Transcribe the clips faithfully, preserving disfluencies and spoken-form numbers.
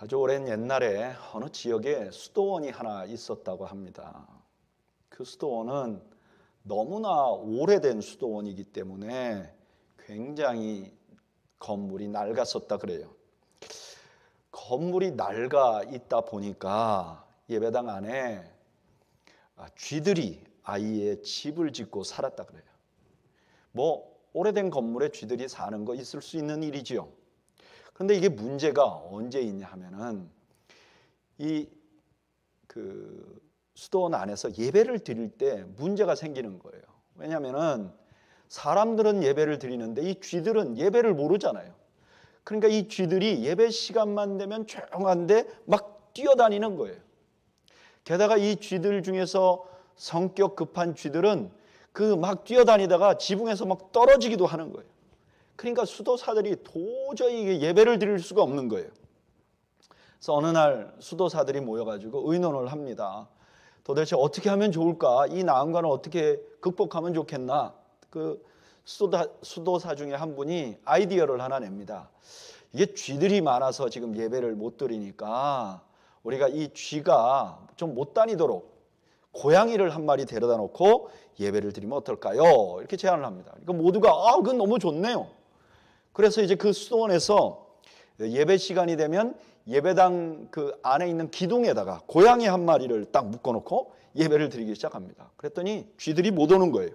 아주 오랜 옛날에 어느 지역에 수도원이 하나 있었다고 합니다. 그 수도원은 너무나 오래된 수도원이기 때문에 굉장히 건물이 낡았었다 그래요. 건물이 낡아 있다 보니까 예배당 안에 쥐들이 아이의 집을 짓고 살았다 그래요. 뭐 오래된 건물에 쥐들이 사는 거 있을 수 있는 일이지요. 그런데 이게 문제가 언제 있냐 하면은 이 그 수도원 안에서 예배를 드릴 때 문제가 생기는 거예요. 왜냐하면은 사람들은 예배를 드리는데 이 쥐들은 예배를 모르잖아요. 그러니까 이 쥐들이 예배 시간만 되면 조용한데 막 뛰어다니는 거예요. 게다가 이 쥐들 중에서 성격 급한 쥐들은 그 막 뛰어다니다가 지붕에서 막 떨어지기도 하는 거예요. 그러니까 수도사들이 도저히 예배를 드릴 수가 없는 거예요. 그래서 어느 날 수도사들이 모여가지고 의논을 합니다. 도대체 어떻게 하면 좋을까? 이 난관을 어떻게 극복하면 좋겠나? 그 수도사, 수도사 중에 한 분이 아이디어를 하나 냅니다. 이게 쥐들이 많아서 지금 예배를 못 드리니까 우리가 이 쥐가 좀 못 다니도록 고양이를 한 마리 데려다 놓고 예배를 드리면 어떨까요? 이렇게 제안을 합니다. 그러니까 모두가 아, 그건 너무 좋네요. 그래서 이제 그 수도원에서 예배 시간이 되면 예배당 그 안에 있는 기둥에다가 고양이 한 마리를 딱 묶어놓고 예배를 드리기 시작합니다. 그랬더니 쥐들이 못 오는 거예요.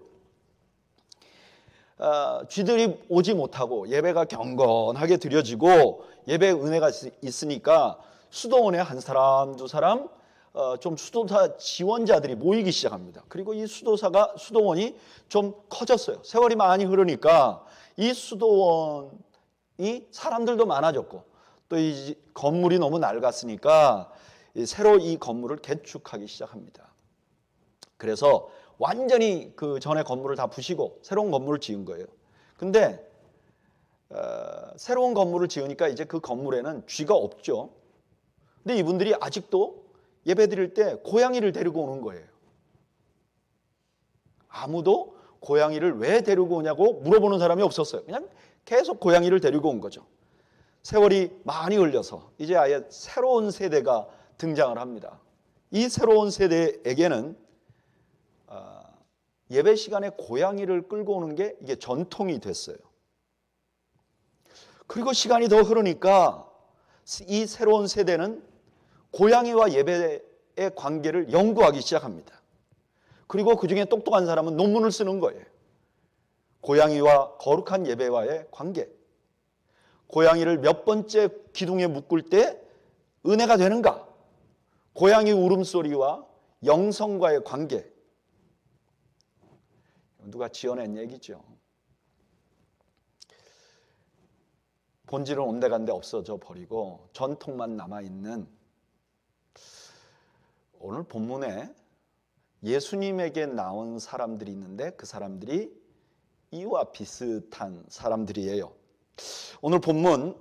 아, 쥐들이 오지 못하고 예배가 경건하게 드려지고 예배의 은혜가 있으니까 수도원에 한 사람 두 사람 어, 좀 수도사 지원자들이 모이기 시작합니다. 그리고 이 수도사가 수도원이 좀 커졌어요. 세월이 많이 흐르니까 이 수도원이 사람들도 많아졌고 또 이 건물이 너무 낡았으니까 새로 이 건물을 개축하기 시작합니다. 그래서 완전히 그 전에 건물을 다 부시고 새로운 건물을 지은 거예요. 근데 어, 새로운 건물을 지으니까 이제 그 건물에는 쥐가 없죠. 근데 이분들이 아직도 예배 드릴 때 고양이를 데리고 오는 거예요. 아무도 고양이를 왜 데리고 오냐고 물어보는 사람이 없었어요. 그냥 계속 고양이를 데리고 온 거죠. 세월이 많이 흘려서 이제 아예 새로운 세대가 등장을 합니다. 이 새로운 세대에게는 예배 시간에 고양이를 끌고 오는 게 이게 전통이 됐어요. 그리고 시간이 더 흐르니까 이 새로운 세대는 고양이와 예배의 관계를 연구하기 시작합니다. 그리고 그 중에 똑똑한 사람은 논문을 쓰는 거예요. 고양이와 거룩한 예배와의 관계. 고양이를 몇 번째 기둥에 묶을 때 은혜가 되는가? 고양이 울음소리와 영성과의 관계. 누가 지어낸 얘기죠. 본질은 온데간데 없어져 버리고 전통만 남아있는 오늘 본문에 예수님에게 나온 사람들이 있는데 그 사람들이 이와 비슷한 사람들이에요. 오늘 본문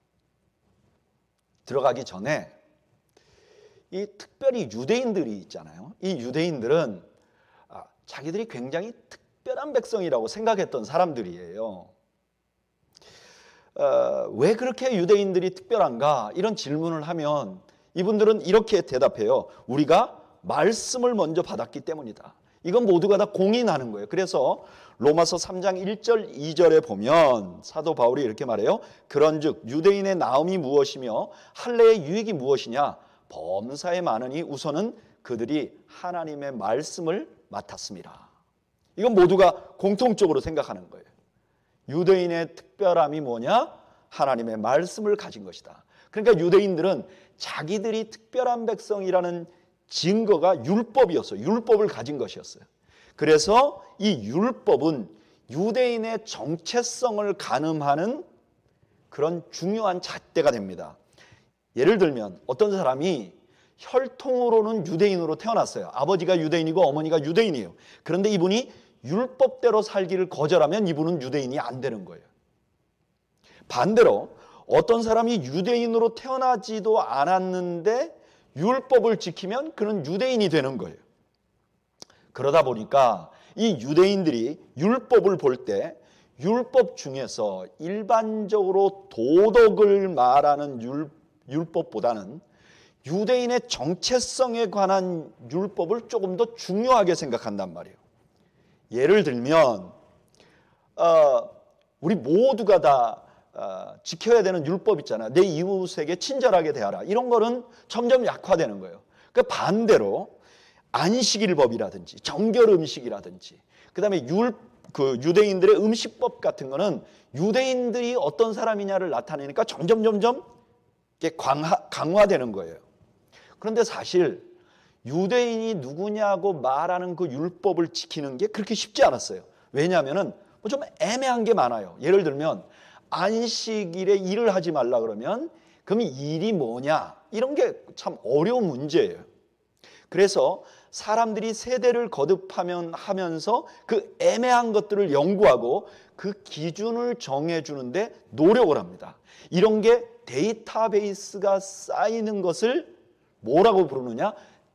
들어가기 전에 이 특별히 유대인들이 있잖아요. 이 유대인들은 자기들이 굉장히 특별한 백성이라고 생각했던 사람들이에요. 어, 왜 그렇게 유대인들이 특별한가? 이런 질문을 하면 이분들은 이렇게 대답해요. 우리가 말씀을 먼저 받았기 때문이다. 이건 모두가 다 공인하는 거예요. 그래서 로마서 삼 장 일 절 이 절에 보면 사도 바울이 이렇게 말해요. 그런즉 유대인의 나음이 무엇이며 할례의 유익이 무엇이냐? 범사에 많으니 우선은 그들이 하나님의 말씀을 맡았습니다. 이건 모두가 공통적으로 생각하는 거예요. 유대인의 특별함이 뭐냐? 하나님의 말씀을 가진 것이다. 그러니까 유대인들은 자기들이 특별한 백성이라는 증거가 율법이었어요. 율법을 가진 것이었어요. 그래서 이 율법은 유대인의 정체성을 가늠하는 그런 중요한 잣대가 됩니다. 예를 들면 어떤 사람이 혈통으로는 유대인으로 태어났어요. 아버지가 유대인이고 어머니가 유대인이에요. 그런데 이분이 율법대로 살기를 거절하면 이분은 유대인이 안 되는 거예요. 반대로 어떤 사람이 유대인으로 태어나지도 않았는데 율법을 지키면 그는 유대인이 되는 거예요. 그러다 보니까 이 유대인들이 율법을 볼 때 율법 중에서 일반적으로 도덕을 말하는 율, 율법보다는 유대인의 정체성에 관한 율법을 조금 더 중요하게 생각한단 말이에요. 예를 들면 어, 우리 모두가 다 어, 지켜야 되는 율법 있잖아. 내 이웃에게 친절하게 대하라. 이런 거는 점점 약화되는 거예요. 그 반대로 안식일법이라든지 정결 음식이라든지 그다음에 율, 그 유대인들의 음식법 같은 거는 유대인들이 어떤 사람이냐를 나타내니까 점점 점점 강화, 강화되는 거예요. 그런데 사실 유대인이 누구냐고 말하는 그 율법을 지키는 게 그렇게 쉽지 않았어요. 왜냐하면 뭐 좀 애매한 게 많아요. 예를 들면 안식일에 일을 하지 말라 그러면 그럼 일이 뭐냐? 이런 게 참 어려운 문제예요. 그래서 사람들이 세대를 거듭하면 하면서 그 애매한 것들을 연구하고 그 기준을 정해주는데 노력을 합니다. 이런 게 데이터베이스가 쌓이는 것을 뭐라고 부르느냐?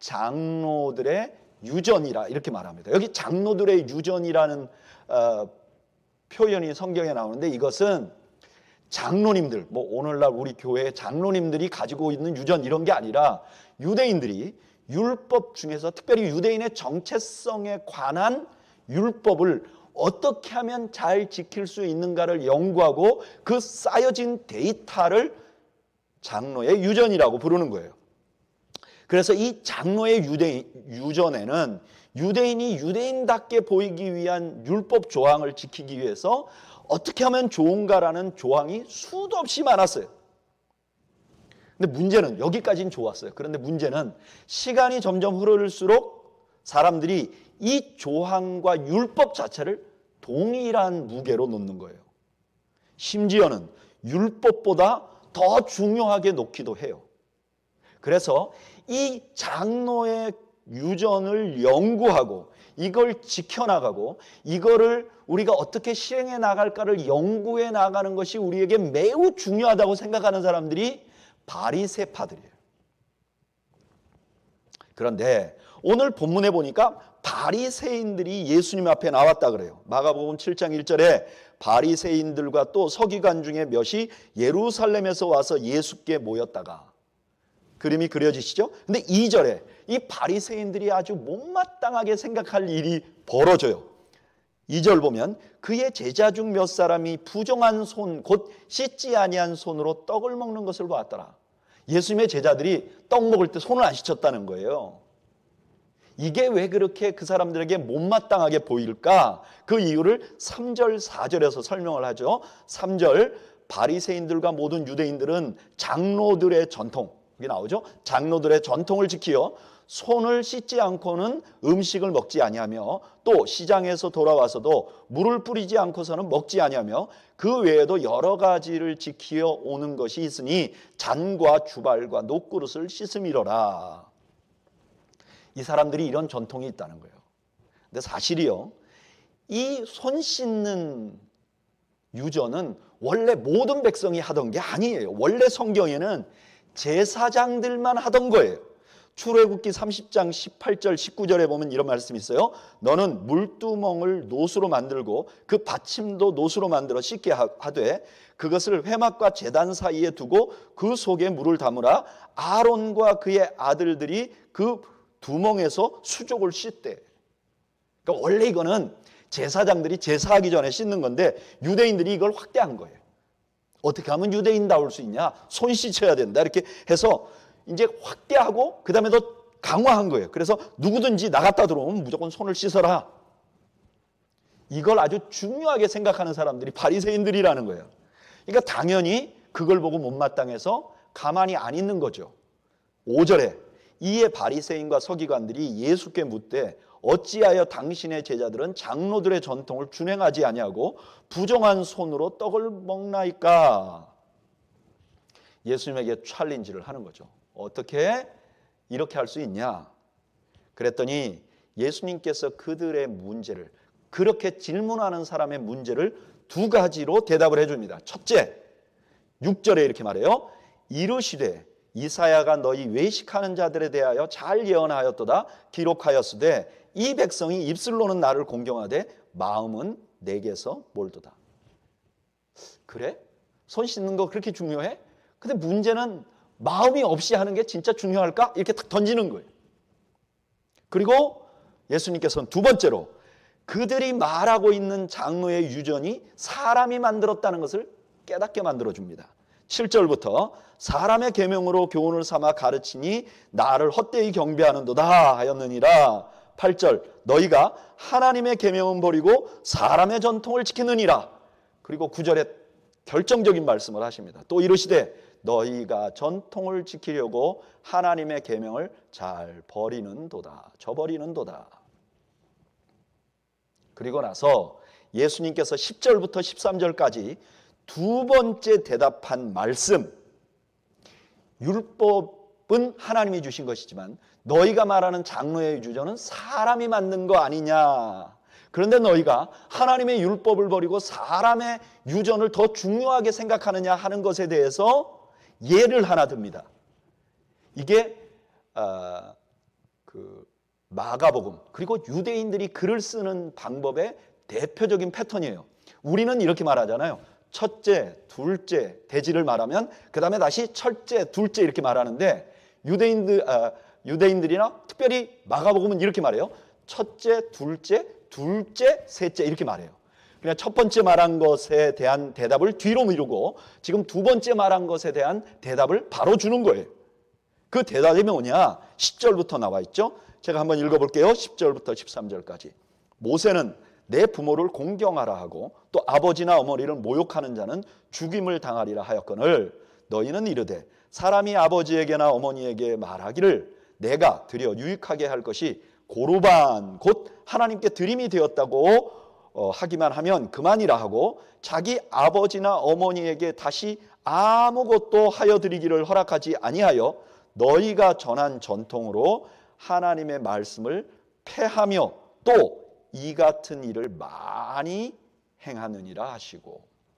장로들의 유전이라 이렇게 말합니다. 여기 장로들의 유전이라는 어, 표현이 성경에 나오는데 이것은 장로님들, 뭐 오늘날 우리 교회 장로님들이 가지고 있는 유전 이런 게 아니라 유대인들이 율법 중에서 특별히 유대인의 정체성에 관한 율법을 어떻게 하면 잘 지킬 수 있는가를 연구하고 그 쌓여진 데이터를 장로의 유전이라고 부르는 거예요. 그래서 이 장로의 유대인, 유전에는 유대인이 유대인답게 보이기 위한 율법 조항을 지키기 위해서 어떻게 하면 좋은가라는 조항이 수도 없이 많았어요. 근데 문제는 여기까지는 좋았어요. 그런데 문제는 시간이 점점 흐를수록 사람들이 이 조항과 율법 자체를 동일한 무게로 놓는 거예요. 심지어는 율법보다 더 중요하게 놓기도 해요. 그래서 이 장로의 유전을 연구하고 이걸 지켜나가고 이거를 우리가 어떻게 실행해 나갈까를 연구해 나가는 것이 우리에게 매우 중요하다고 생각하는 사람들이 바리새파들이에요. 그런데 오늘 본문에 보니까 바리새인들이 예수님 앞에 나왔다 그래요. 마가복음 칠 장 일 절에 바리새인들과 또 서기관 중에 몇이 예루살렘에서 와서 예수께 모였다가 그림이 그려지시죠? 근데 이 절에 이 바리새인들이 아주 못마땅하게 생각할 일이 벌어져요. 이 절 보면 그의 제자 중 몇 사람이 부정한 손 곧 씻지 아니한 손으로 떡을 먹는 것을 보았더라. 예수님의 제자들이 떡 먹을 때 손을 안 씻었다는 거예요. 이게 왜 그렇게 그 사람들에게 못마땅하게 보일까? 그 이유를 삼 절 사 절에서 설명을 하죠. 삼 절 바리새인들과 모든 유대인들은 장로들의 전통, 여기 나오죠. 장로들의 전통을 지키어 손을 씻지 않고는 음식을 먹지 아니하며 또 시장에서 돌아와서도 물을 뿌리지 않고서는 먹지 아니하며 그 외에도 여러 가지를 지키어 오는 것이 있으니 잔과 주발과 녹그릇을 씻음이로라. 이 사람들이 이런 전통이 있다는 거예요. 근데 사실이요, 이 손 씻는 유전은 원래 모든 백성이 하던 게 아니에요. 원래 성경에는 제사장들만 하던 거예요. 출애굽기 삼십 장 십팔 절 십구 절에 보면 이런 말씀이 있어요. 너는 물두멍을 노수로 만들고 그 받침도 노수로 만들어 씻게 하되 그것을 회막과 제단 사이에 두고 그 속에 물을 담으라. 아론과 그의 아들들이 그 두멍에서 수족을 씻대. 그러니까 원래 이거는 제사장들이 제사하기 전에 씻는 건데 유대인들이 이걸 확대한 거예요. 어떻게 하면 유대인다울 수 있냐? 손 씻어야 된다. 이렇게 해서 이제 확대하고 그 다음에 더 강화한 거예요. 그래서 누구든지 나갔다 들어오면 무조건 손을 씻어라. 이걸 아주 중요하게 생각하는 사람들이 바리새인들이라는 거예요. 그러니까 당연히 그걸 보고 못마땅해서 가만히 안 있는 거죠. 오 절에 이에 바리새인과 서기관들이 예수께 묻되 어찌하여 당신의 제자들은 장로들의 전통을 준행하지 아니하고 부정한 손으로 떡을 먹나이까? 예수님에게 챌린지를 하는 거죠. 어떻게 이렇게 할 수 있냐? 그랬더니 예수님께서 그들의 문제를, 그렇게 질문하는 사람의 문제를 두 가지로 대답을 해줍니다. 첫째, 육 절에 이렇게 말해요. 이르시되 이사야가 너희 외식하는 자들에 대하여 잘 예언하였도다. 기록하였으되 이 백성이 입술로는 나를 공경하되 마음은 내게서 멀도다. 그래? 손 씻는 거 그렇게 중요해? 근데 문제는 마음이 없이 하는 게 진짜 중요할까? 이렇게 딱 던지는 거예요. 그리고 예수님께서는 두 번째로 그들이 말하고 있는 장로의 유전이 사람이 만들었다는 것을 깨닫게 만들어줍니다. 칠 절부터 사람의 계명으로 교훈을 삼아 가르치니 나를 헛되이 경배하는도다 하였느니라. 팔 절 너희가 하나님의 계명은 버리고 사람의 전통을 지키느니라. 그리고 구 절에 결정적인 말씀을 하십니다. 또 이르시되 너희가 전통을 지키려고 하나님의 계명을 잘 버리는도다. 저버리는도다. 그리고 나서 예수님께서 십 절부터 십삼 절까지 두 번째 대답한 말씀, 율법은 하나님이 주신 것이지만 너희가 말하는 장로의 유전은 사람이 만든 거 아니냐. 그런데 너희가 하나님의 율법을 버리고 사람의 유전을 더 중요하게 생각하느냐 하는 것에 대해서 예를 하나 듭니다. 이게 어, 그 마가복음 그리고 유대인들이 글을 쓰는 방법의 대표적인 패턴이에요. 우리는 이렇게 말하잖아요. 첫째, 둘째, 대지를 말하면 그 다음에 다시 첫째, 둘째 이렇게 말하는데 유대인들, 아, 유대인들이나 특별히 마가복음은 이렇게 말해요. 첫째, 둘째, 둘째, 셋째 이렇게 말해요. 그냥 첫 번째 말한 것에 대한 대답을 뒤로 미루고 지금 두 번째 말한 것에 대한 대답을 바로 주는 거예요. 그 대답이 뭐냐? 십 절부터 나와 있죠. 제가 한번 읽어볼게요. 십 절부터 십삼 절까지. 모세는 내 부모를 공경하라 하고 또 아버지나 어머니를 모욕하는 자는 죽임을 당하리라 하였거늘 너희는 이르되 사람이 아버지에게나 어머니에게 말하기를 내가 드려 유익하게 할 것이 고르반 곧 하나님께 드림이 되었다고 어, 하기만 하면 그만이라 하고 자기 아버지나 어머니에게 다시 아무것도 하여 드리기를 허락하지 아니하여 너희가 전한 전통으로 하나님의 말씀을 폐하며 또 이 같은 일을 많이 행하느니라 하시고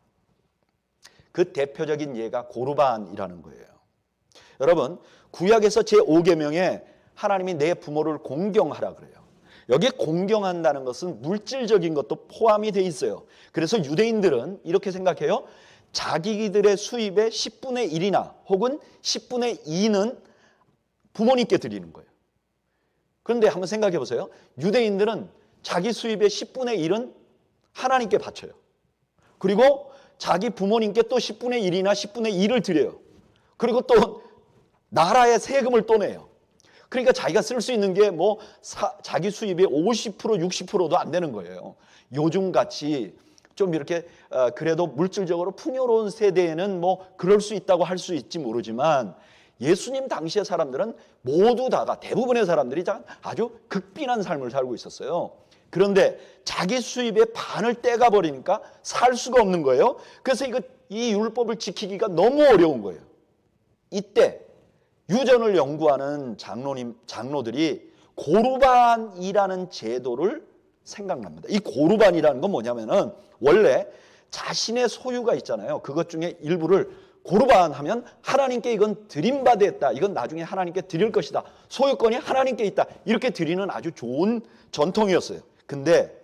그 대표적인 예가 고르반이라는 거예요. 여러분 구약에서 제오 계명에 하나님이 내 부모를 공경하라 그래요. 여기에 공경한다는 것은 물질적인 것도 포함이 돼 있어요. 그래서 유대인들은 이렇게 생각해요. 자기들의 수입의 십분의 일이나 혹은 십분의 이는 부모님께 드리는 거예요. 그런데 한번 생각해 보세요. 유대인들은 자기 수입의 십분의 일은 하나님께 바쳐요. 그리고 자기 부모님께 또 십분의 일이나 십분의 일을 드려요. 그리고 또 나라에 세금을 또 내요. 그러니까 자기가 쓸 수 있는 게 뭐 자기 수입의 오십 퍼센트 육십 퍼센트도 안 되는 거예요. 요즘같이 좀 이렇게 어, 그래도 물질적으로 풍요로운 세대에는 뭐 그럴 수 있다고 할 수 있지 모르지만 예수님 당시의 사람들은 모두 다가 대부분의 사람들이 아주 극빈한 삶을 살고 있었어요. 그런데 자기 수입의 반을 떼가 버리니까 살 수가 없는 거예요. 그래서 이거 이 율법을 지키기가 너무 어려운 거예요. 이때 유전을 연구하는 장로님 장로들이 고르반이라는 제도를 생각납니다. 이 고르반이라는 건 뭐냐면은 원래 자신의 소유가 있잖아요. 그것 중에 일부를 고르반 하면 하나님께 이건 드림받았다. 이건 나중에 하나님께 드릴 것이다. 소유권이 하나님께 있다. 이렇게 드리는 아주 좋은 전통이었어요. 근데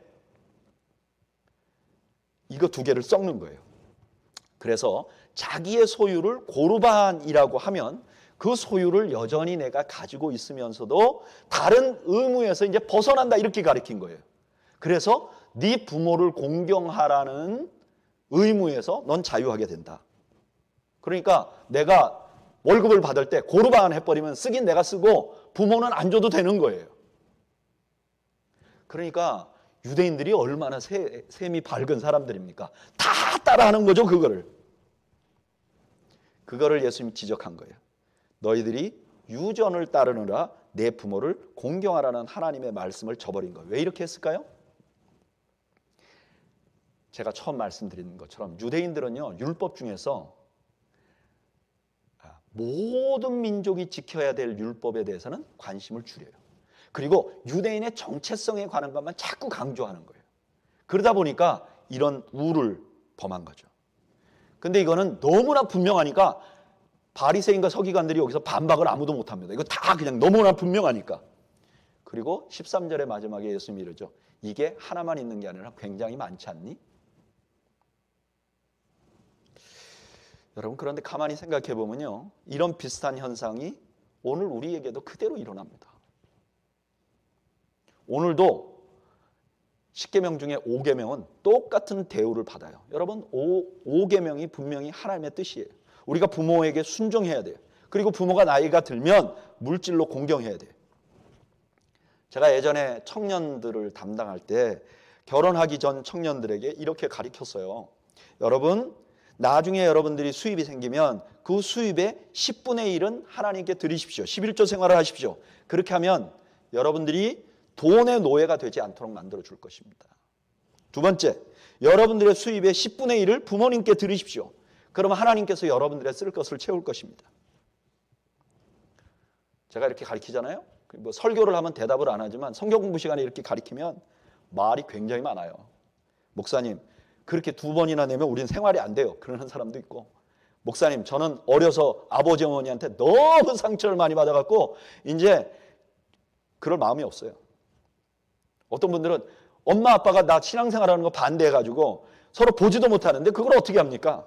이거 두 개를 섞는 거예요. 그래서 자기의 소유를 고르반이라고 하면 그 소유를 여전히 내가 가지고 있으면서도 다른 의무에서 이제 벗어난다 이렇게 가르친 거예요. 그래서 네 부모를 공경하라는 의무에서 넌 자유하게 된다. 그러니까 내가 월급을 받을 때 고르반 해버리면 쓰긴 내가 쓰고 부모는 안 줘도 되는 거예요. 그러니까 유대인들이 얼마나 세, 셈이 밝은 사람들입니까? 다 따라하는 거죠, 그거를. 그거를 예수님이 지적한 거예요. 너희들이 유전을 따르느라 내 부모를 공경하라는 하나님의 말씀을 저버린 거예요. 왜 이렇게 했을까요? 제가 처음 말씀드린 것처럼 유대인들은요, 율법 중에서 모든 민족이 지켜야 될 율법에 대해서는 관심을 줄여요. 그리고 유대인의 정체성에 관한 것만 자꾸 강조하는 거예요. 그러다 보니까 이런 우를 범한 거죠. 근데 이거는 너무나 분명하니까 바리새인과 서기관들이 여기서 반박을 아무도 못합니다. 이거 다 그냥 너무나 분명하니까. 그리고 십삼 절의 마지막에 예수님이 이러죠. 이게 하나만 있는 게 아니라 굉장히 많지 않니? 여러분, 그런데 가만히 생각해 보면요, 이런 비슷한 현상이 오늘 우리에게도 그대로 일어납니다. 오늘도 십계명 중에 오계명은 똑같은 대우를 받아요. 여러분, 오계명이 분명히 하나님의 뜻이에요. 우리가 부모에게 순종해야 돼요. 그리고 부모가 나이가 들면 물질로 공경해야 돼요. 제가 예전에 청년들을 담당할 때 결혼하기 전 청년들에게 이렇게 가르쳤어요. 여러분, 나중에 여러분들이 수입이 생기면 그 수입의 십분의 일은 하나님께 드리십시오. 십일조 생활을 하십시오. 그렇게 하면 여러분들이 돈의 노예가 되지 않도록 만들어 줄 것입니다. 두 번째, 여러분들의 수입의 십분의 일을 부모님께 드리십시오. 그러면 하나님께서 여러분들의 쓸 것을 채울 것입니다. 제가 이렇게 가르치잖아요. 뭐 설교를 하면 대답을 안 하지만 성경 공부 시간에 이렇게 가르치면 말이 굉장히 많아요. 목사님, 그렇게 두 번이나 내면 우리는 생활이 안 돼요. 그러는 사람도 있고, 목사님, 저는 어려서 아버지 어머니한테 너무 상처를 많이 받아갖고 이제 그럴 마음이 없어요. 어떤 분들은 엄마 아빠가 나 신앙생활하는 거 반대해가지고 서로 보지도 못하는데 그걸 어떻게 합니까?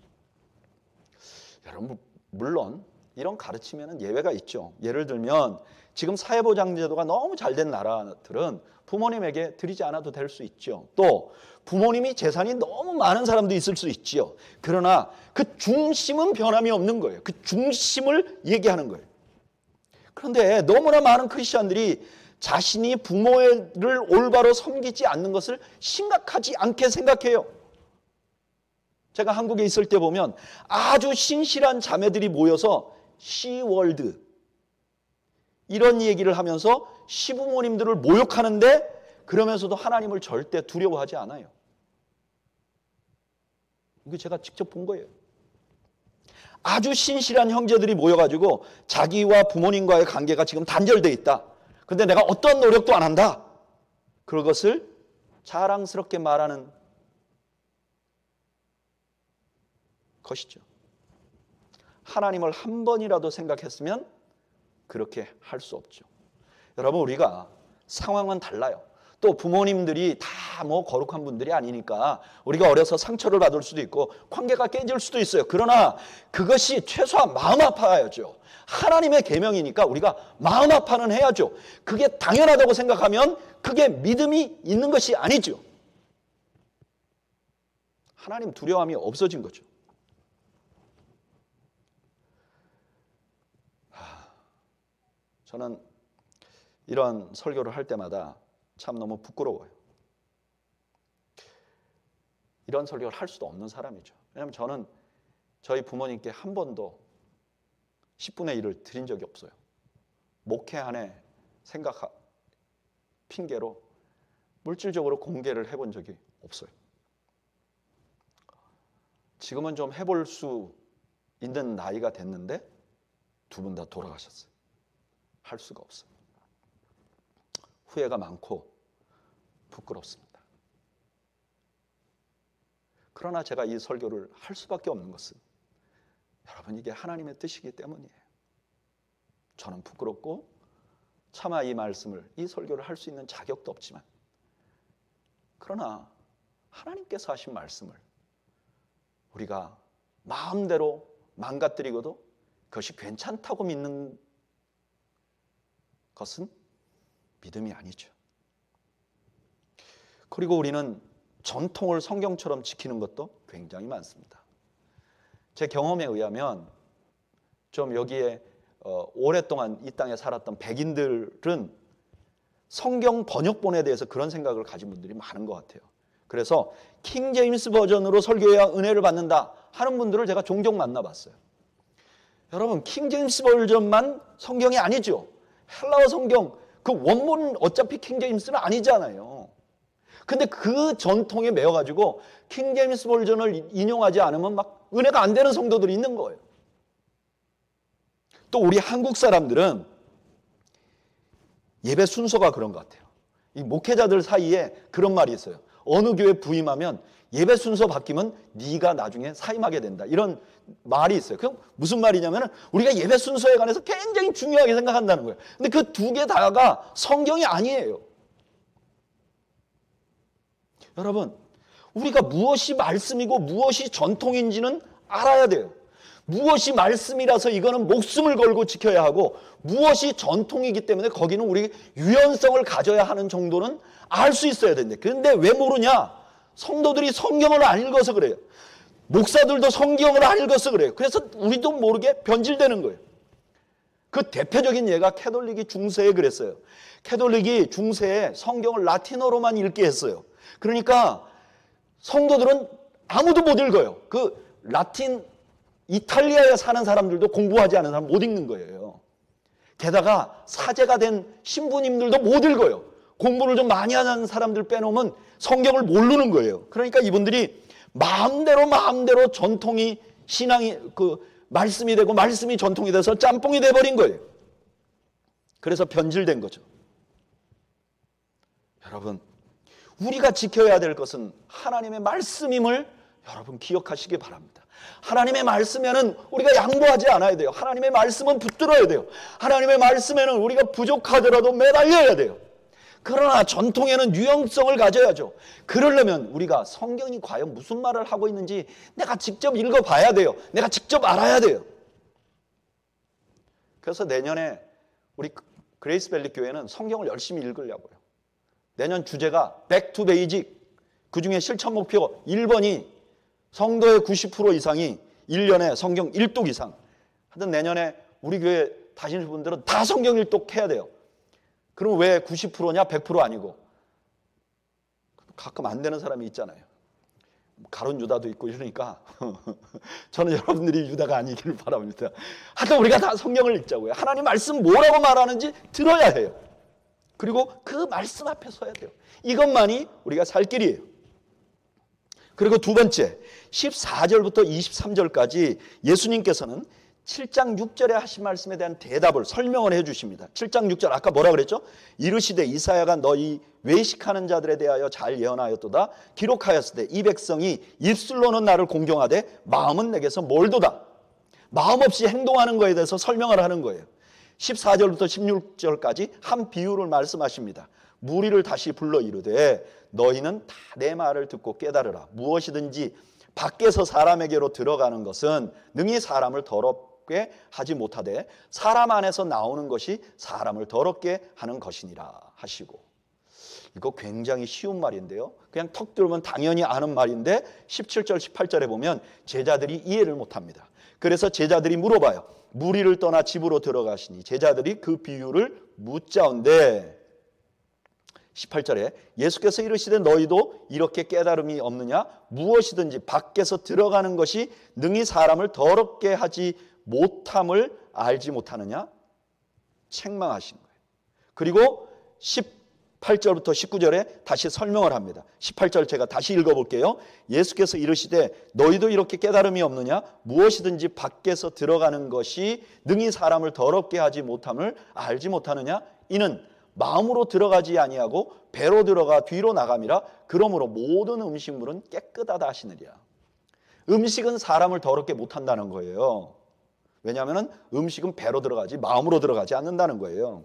여러분, 물론 이런 가르치면 예외가 있죠. 예를 들면 지금 사회보장제도가 너무 잘된 나라들은 부모님에게 드리지 않아도 될 수 있죠. 또 부모님이 재산이 너무 많은 사람도 있을 수 있지요. 그러나 그 중심은 변함이 없는 거예요. 그 중심을 얘기하는 거예요. 그런데 너무나 많은 크리스천들이 자신이 부모를 올바로 섬기지 않는 것을 심각하지 않게 생각해요. 제가 한국에 있을 때 보면 아주 신실한 자매들이 모여서 시월드 이런 얘기를 하면서 시부모님들을 모욕하는데 그러면서도 하나님을 절대 두려워하지 않아요. 이거 제가 직접 본 거예요. 아주 신실한 형제들이 모여가지고 자기와 부모님과의 관계가 지금 단절돼 있다. 근데 내가 어떤 노력도 안 한다. 그것을 자랑스럽게 말하는 것이죠. 하나님을 한 번이라도 생각했으면 그렇게 할 수 없죠. 여러분, 우리가 상황은 달라요. 또 부모님들이 다 뭐 거룩한 분들이 아니니까 우리가 어려서 상처를 받을 수도 있고 관계가 깨질 수도 있어요. 그러나 그것이 최소한 마음 아파야죠. 하나님의 계명이니까 우리가 마음 아파는 해야죠. 그게 당연하다고 생각하면 그게 믿음이 있는 것이 아니죠. 하나님 두려움이 없어진 거죠. 저는 이런 설교를 할 때마다 참 너무 부끄러워요. 이런 설교를 할 수도 없는 사람이죠. 왜냐하면 저는 저희 부모님께 한 번도 십분의 일을 드린 적이 없어요. 목회 안에 생각 핑계로 물질적으로 공개를 해본 적이 없어요. 지금은 좀 해볼 수 있는 나이가 됐는데 두 분 다 돌아가셨어요. 할 수가 없어요. 후회가 많고 부끄럽습니다. 그러나 제가 이 설교를 할 수밖에 없는 것은 여러분, 이게 하나님의 뜻이기 때문이에요. 저는 부끄럽고 차마 이 말씀을, 이 설교를 할 수 있는 자격도 없지만, 그러나 하나님께서 하신 말씀을 우리가 마음대로 망가뜨리고도 그것이 괜찮다고 믿는 것은 믿음이 아니죠. 그리고 우리는 전통을 성경처럼 지키는 것도 굉장히 많습니다. 제 경험에 의하면 좀 여기에 어, 오랫동안 이 땅에 살았던 백인들은 성경 번역본에 대해서 그런 생각을 가진 분들이 많은 것 같아요. 그래서 킹제임스 버전으로 설교해야 은혜를 받는다 하는 분들을 제가 종종 만나봤어요. 여러분, 킹제임스 버전만 성경이 아니죠. 헬라어 성경, 그 원문 어차피 킹제임스는 아니잖아요. 근데 그 전통에 매여가지고 킹제임스 버전을 인용하지 않으면 막 은혜가 안 되는 성도들이 있는 거예요. 또 우리 한국 사람들은 예배 순서가 그런 것 같아요. 이 목회자들 사이에 그런 말이 있어요. 어느 교회 부임하면 예배 순서 바뀌면 네가 나중에 사임하게 된다. 이런 말이 있어요. 그럼 무슨 말이냐면 우리가 예배 순서에 관해서 굉장히 중요하게 생각한다는 거예요. 근데 그 두 개 다가 성경이 아니에요. 여러분, 우리가 무엇이 말씀이고 무엇이 전통인지는 알아야 돼요. 무엇이 말씀이라서 이거는 목숨을 걸고 지켜야 하고, 무엇이 전통이기 때문에 거기는 우리 유연성을 가져야 하는 정도는 알 수 있어야 되는데, 그런데 왜 모르냐? 성도들이 성경을 안 읽어서 그래요. 목사들도 성경을 안 읽어서 그래요. 그래서 우리도 모르게 변질되는 거예요. 그 대표적인 예가 캐톨릭이 중세에 그랬어요. 캐톨릭이 중세에 성경을 라틴어로만 읽게 했어요. 그러니까 성도들은 아무도 못 읽어요. 그 라틴 이탈리아에 사는 사람들도 공부하지 않은 사람 못 읽는 거예요. 게다가 사제가 된 신부님들도 못 읽어요. 공부를 좀 많이 하는 사람들 빼놓으면 성경을 모르는 거예요. 그러니까 이분들이 마음대로 마음대로 전통이 신앙이 그 말씀이 되고 말씀이 전통이 돼서 짬뽕이 돼버린 거예요. 그래서 변질된 거죠. 여러분, 우리가 지켜야 될 것은 하나님의 말씀임을 여러분 기억하시기 바랍니다. 하나님의 말씀에는 우리가 양보하지 않아야 돼요. 하나님의 말씀은 붙들어야 돼요. 하나님의 말씀에는 우리가 부족하더라도 매달려야 돼요. 그러나 전통에는 유연성을 가져야죠. 그러려면 우리가 성경이 과연 무슨 말을 하고 있는지 내가 직접 읽어봐야 돼요. 내가 직접 알아야 돼요. 그래서 내년에 우리 그레이스밸리 교회는 성경을 열심히 읽으려고요. 내년 주제가 Back to Basic, 그중에 실천 목표 일 번이 성도의 구십 퍼센트 이상이 일 년에 성경 일독 이상. 하여튼 내년에 우리 교회 다니는 분들은 다 성경 일독 해야 돼요. 그럼 왜 구십 퍼센트냐 백 퍼센트 아니고? 가끔 안 되는 사람이 있잖아요. 가론 유다도 있고 이러니까 저는 여러분들이 유다가 아니기를 바랍니다. 하여튼 우리가 다 성경을 읽자고요. 하나님 말씀 뭐라고 말하는지 들어야 해요. 그리고 그 말씀 앞에 서야 돼요. 이것만이 우리가 살 길이에요. 그리고 두 번째, 십사 절부터 이십삼 절까지 예수님께서는 칠 장 육 절에 하신 말씀에 대한 대답을 설명을 해 주십니다. 칠 장 육 절 아까 뭐라 그랬죠? 이르시되 이사야가 너희 외식하는 자들에 대하여 잘 예언하였도다. 기록하였을 때 이 백성이 입술로는 나를 공경하되 마음은 내게서 멀도다. 마음 없이 행동하는 것에 대해서 설명을 하는 거예요. 십사 절부터 십육 절까지 한 비유를 말씀하십니다. 무리를 다시 불러 이르되 너희는 다 내 말을 듣고 깨달으라. 무엇이든지 밖에서 사람에게로 들어가는 것은 능히 사람을 더럽게 하지 못하되 사람 안에서 나오는 것이 사람을 더럽게 하는 것이니라 하시고, 이거 굉장히 쉬운 말인데요. 그냥 턱 들으면 당연히 아는 말인데 십칠 절 십팔 절에 보면 제자들이 이해를 못합니다. 그래서 제자들이 물어봐요. 무리를 떠나 집으로 들어가시니 제자들이 그 비유를 묻자온데 십팔 절에 예수께서 이르시되 너희도 이렇게 깨달음이 없느냐? 무엇이든지 밖에서 들어가는 것이 능히 사람을 더럽게 하지 못함을 알지 못하느냐? 책망하신 거예요. 그리고 십팔 절부터 십구 절에 다시 설명을 합니다. 십팔 절 제가 다시 읽어볼게요. 예수께서 이르시되 너희도 이렇게 깨달음이 없느냐? 무엇이든지 밖에서 들어가는 것이 능히 사람을 더럽게 하지 못함을 알지 못하느냐? 이는 마음으로 들어가지 아니하고 배로 들어가 뒤로 나감이라. 그러므로 모든 음식물은 깨끗하다 하시느니라. 음식은 사람을 더럽게 못한다는 거예요. 왜냐하면 음식은 배로 들어가지 마음으로 들어가지 않는다는 거예요.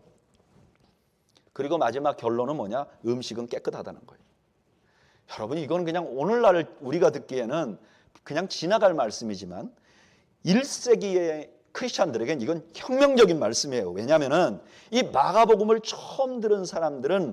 그리고 마지막 결론은 뭐냐? 음식은 깨끗하다는 거예요. 여러분, 이건 그냥 오늘날 우리가 듣기에는 그냥 지나갈 말씀이지만 일 세기의 크리스찬들에겐 이건 혁명적인 말씀이에요. 왜냐하면 이 마가복음을 처음 들은 사람들은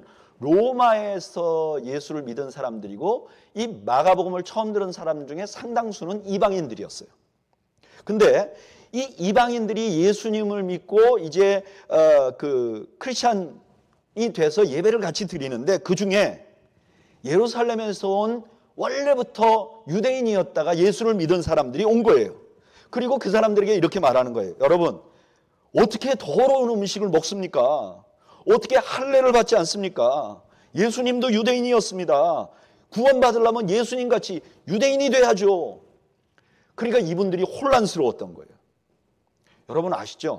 로마에서 예수를 믿은 사람들이고, 이 마가복음을 처음 들은 사람 중에 상당수는 이방인들이었어요. 근데 이 이방인들이 예수님을 믿고 이제 어 그 크리스찬이 돼서 예배를 같이 드리는데, 그 중에 예루살렘에서 온 원래부터 유대인이었다가 예수를 믿은 사람들이 온 거예요. 그리고 그 사람들에게 이렇게 말하는 거예요. 여러분, 어떻게 더러운 음식을 먹습니까? 어떻게 할례를 받지 않습니까? 예수님도 유대인이었습니다. 구원받으려면 예수님같이 유대인이 돼야죠. 그러니까 이분들이 혼란스러웠던 거예요. 여러분 아시죠?